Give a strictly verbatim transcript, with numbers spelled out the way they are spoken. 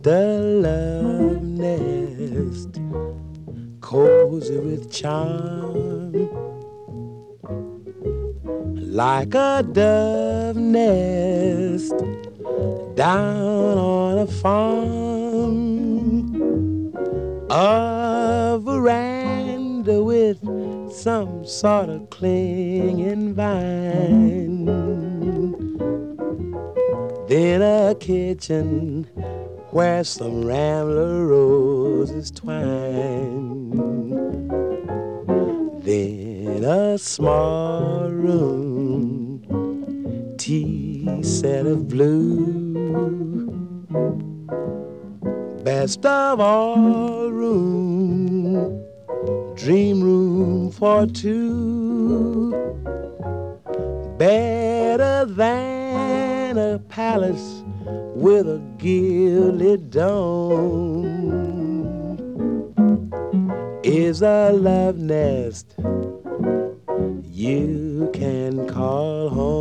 Just a love nest, cozy with charm, like a dove nest down on a farm. A veranda with some sort of clinging vine. Then a kitchen where some rambler roses twine. Then a small room, tea set of blue. Best of all room, dream room for two. Better than a palace with a gilded dome is a love nest you can call home.